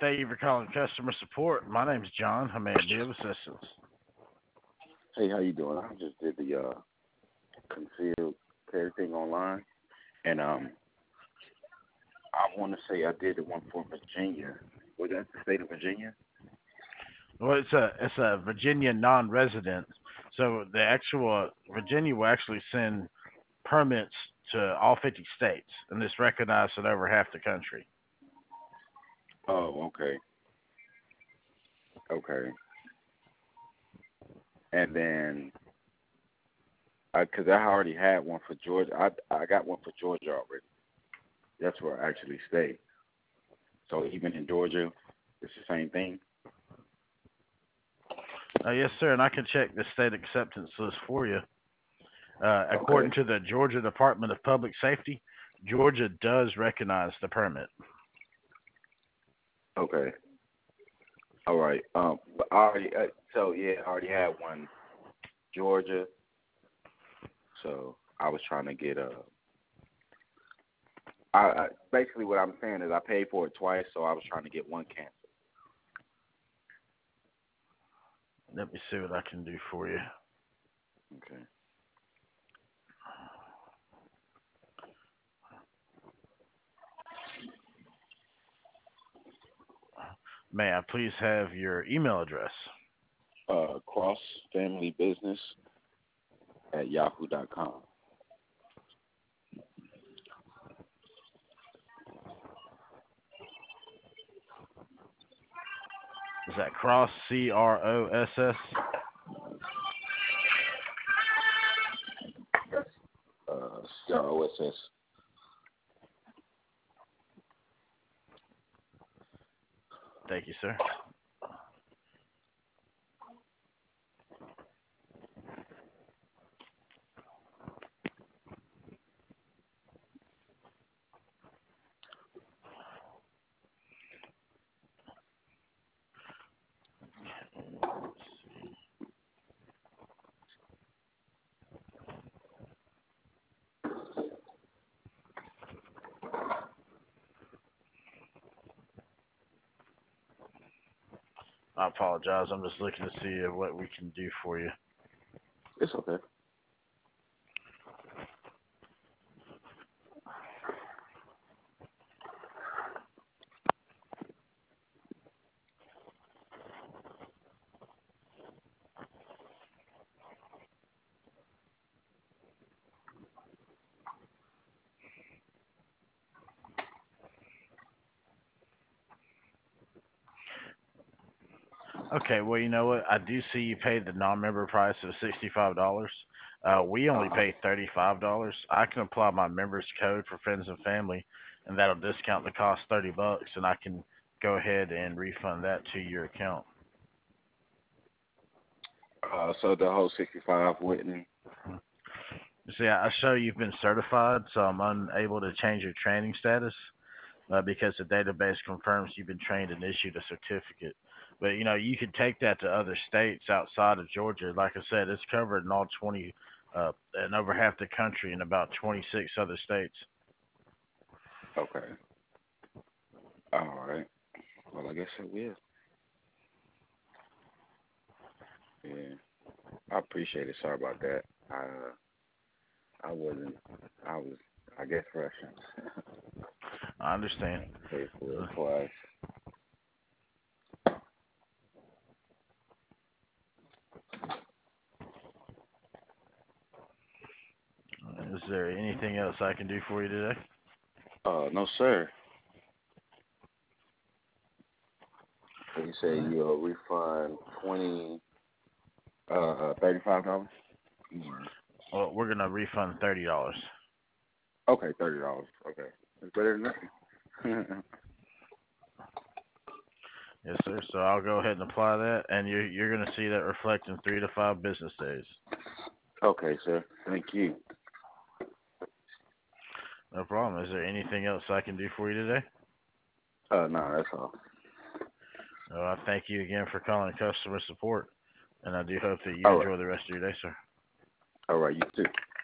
Thank you for calling customer support. My name's John. How may I be of assistance? Hey, how you doing? I just did the concealed carry thing online, and I want to say I did the one for Virginia. Was that the state of Virginia? Well, it's a Virginia non-resident, so the actual Virginia will actually send permits to all 50 states, and it's recognized in over half the country. Oh, okay. Okay. And then, because I already had one for Georgia, I got one for Georgia already. That's where I actually stay. So even in Georgia, it's the same thing. Yes, sir, and I can check the state acceptance list for you. According Okay. to the Georgia Department of Public Safety, Georgia does recognize the permit. Okay. All right. But I already, I already had one Georgia. So I was trying to get basically what I'm saying is I paid for it twice, so I was trying to get one canceled. Let me see what I can do for you. Okay. May I please have your email address? Crossfamilybusiness@yahoo.com. Is that Cross, CROSS? CROSS. Thank you, sir. I apologize. I'm just looking to see what we can do for you. It's okay. Okay, well, you know what? I do see you paid the non-member price of $65. We only Uh-huh. pay $35. I can apply my members code for friends and family, and that'll discount the cost $30, and I can go ahead and refund that to your account. So the whole 65 wouldn't. You see, I show you've been certified, so I'm unable to change your training status because the database confirms you've been trained and issued a certificate. But you could take that to other states outside of Georgia. Like I said, it's covered in all 20, in over half the country, and about 26 other states. Okay. All right. Well, I guess I will. Yeah. I appreciate it. Sorry about that. I wasn't. I was. I guess rushing. I understand. Paid for it twice. Is there anything else I can do for you today? No, sir. So you say All right. you'll refund $35? Well, we're gonna refund $30. Okay, $30. Okay, it's better than nothing. Yes, sir. So I'll go ahead and apply that, and you're gonna see that reflect in 3 to 5 business days. Okay, sir. Thank you. No problem. Is there anything else I can do for you today? No, that's all. Well, I thank you again for calling customer support, and I do hope that you All right. enjoy the rest of your day, sir. All right, you too.